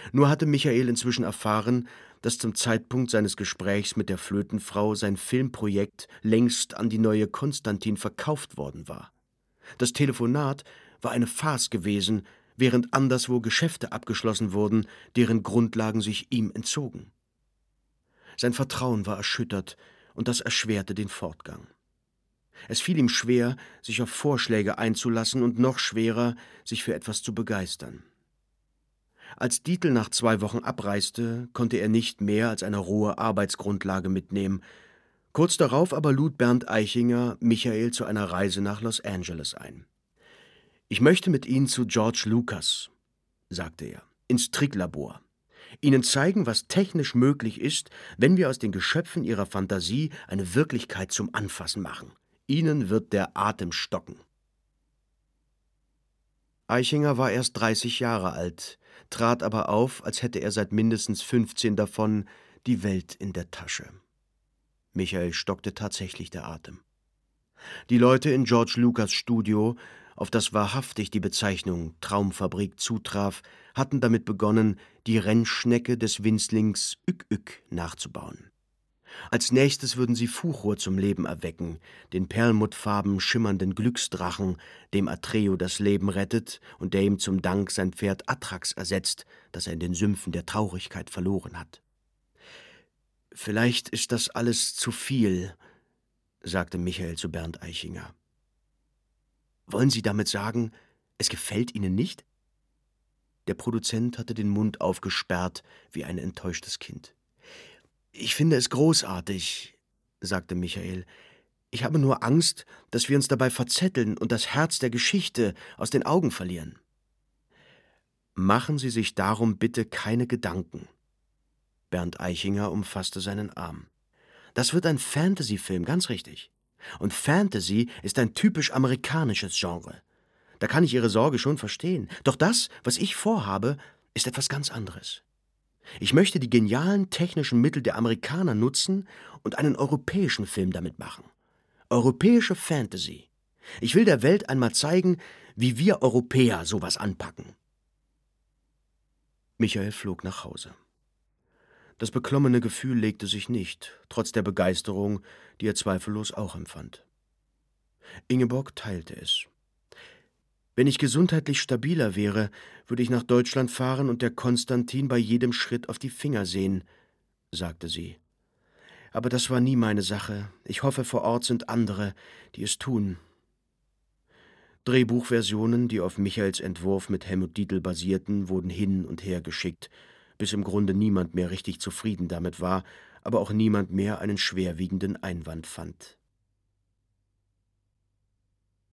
Nur hatte Michael inzwischen erfahren, dass zum Zeitpunkt seines Gesprächs mit der Flötenfrau sein Filmprojekt längst an die neue Konstantin verkauft worden war. Das Telefonat war eine Farce gewesen, während anderswo Geschäfte abgeschlossen wurden, deren Grundlagen sich ihm entzogen. Sein Vertrauen war erschüttert, und das erschwerte den Fortgang. Es fiel ihm schwer, sich auf Vorschläge einzulassen, und noch schwerer, sich für etwas zu begeistern. Als Dietl nach 2 Wochen abreiste, konnte er nicht mehr als eine rohe Arbeitsgrundlage mitnehmen. Kurz darauf aber lud Bernd Eichinger Michael zu einer Reise nach Los Angeles ein. »Ich möchte mit Ihnen zu George Lucas«, sagte er, »ins Tricklabor. Ihnen zeigen, was technisch möglich ist, wenn wir aus den Geschöpfen Ihrer Fantasie eine Wirklichkeit zum Anfassen machen. Ihnen wird der Atem stocken.« Eichinger war erst 30 Jahre alt, trat aber auf, als hätte er seit mindestens 15 davon die Welt in der Tasche. Michael stockte tatsächlich der Atem. Die Leute in George Lucas Studio, auf das wahrhaftig die Bezeichnung Traumfabrik zutraf, hatten damit begonnen, die Rennschnecke des Winzlings Ück-Ück nachzubauen. Als nächstes würden sie Fuchur zum Leben erwecken, den perlmuttfarben schimmernden Glücksdrachen, dem Atreo das Leben rettet und der ihm zum Dank sein Pferd Atrax ersetzt, das er in den Sümpfen der Traurigkeit verloren hat. »Vielleicht ist das alles zu viel«, sagte Michael zu Bernd Eichinger. »Wollen Sie damit sagen, es gefällt Ihnen nicht?« Der Produzent hatte den Mund aufgesperrt wie ein enttäuschtes Kind. »Ich finde es großartig«, sagte Michael. »Ich habe nur Angst, dass wir uns dabei verzetteln und das Herz der Geschichte aus den Augen verlieren.« »Machen Sie sich darum bitte keine Gedanken.« Bernd Eichinger umfasste seinen Arm. »Das wird ein Fantasy-Film, ganz richtig. Und Fantasy ist ein typisch amerikanisches Genre. Da kann ich Ihre Sorge schon verstehen. Doch das, was ich vorhabe, ist etwas ganz anderes. Ich möchte die genialen technischen Mittel der Amerikaner nutzen und einen europäischen Film damit machen. Europäische Fantasy. Ich will der Welt einmal zeigen, wie wir Europäer sowas anpacken.« Michael flog nach Hause. Das beklommene Gefühl legte sich nicht, trotz der Begeisterung, die er zweifellos auch empfand. Ingeborg teilte es. »Wenn ich gesundheitlich stabiler wäre, würde ich nach Deutschland fahren und der Konstantin bei jedem Schritt auf die Finger sehen«, sagte sie. »Aber das war nie meine Sache. Ich hoffe, vor Ort sind andere, die es tun.« Drehbuchversionen, die auf Michaels Entwurf mit Helmut Dietl basierten, wurden hin und her geschickt, bis im Grunde niemand mehr richtig zufrieden damit war, aber auch niemand mehr einen schwerwiegenden Einwand fand.